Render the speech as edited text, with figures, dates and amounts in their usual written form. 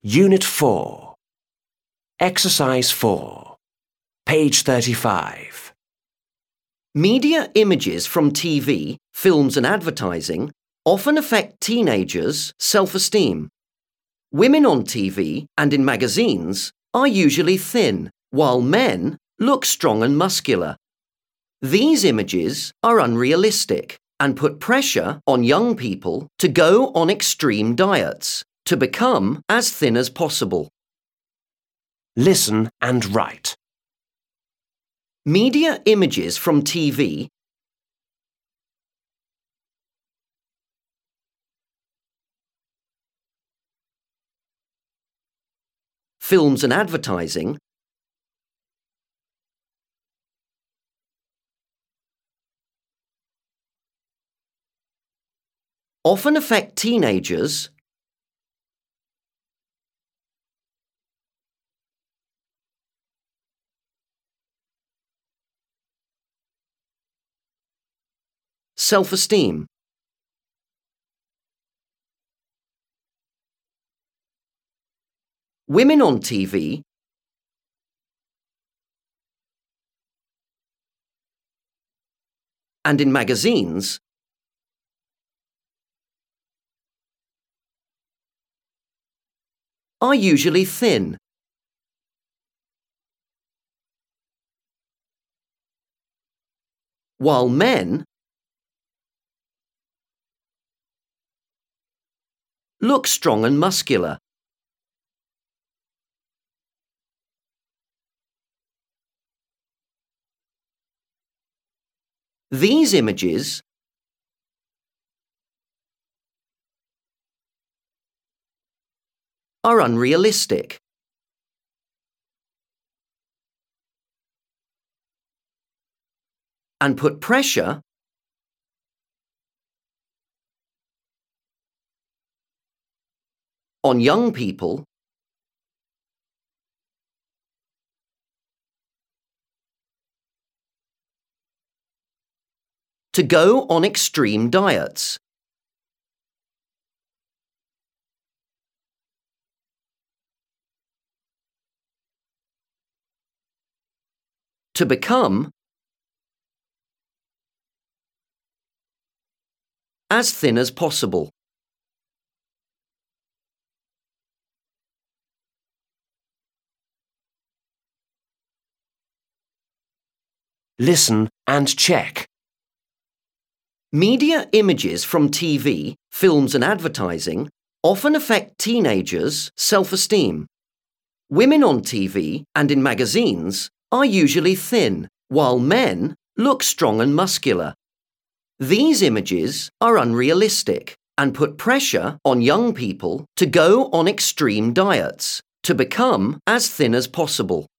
Unit 4. Exercise 4. Page 35. Media images from TV, films and advertising often affect teenagers' self-esteem. Women on TV and in magazines are usually thin, while men look strong and muscular. These images are unrealistic and put pressure on young people to go on extreme diets to become as thin as possible. Listen and write. Media images from TV, films and advertising often affect teenagers self-esteem. Women on TV and in magazines are usually thin, while men look strong and muscular. These images are unrealistic and put pressure on young people to go on extreme diets. To become as thin as possible. Listen and check. Media images from TV, films and advertising often affect teenagers' self-esteem. Women on TV and in magazines are usually thin, while men look strong and muscular. These images are unrealistic and put pressure on young people to go on extreme diets to become as thin as possible.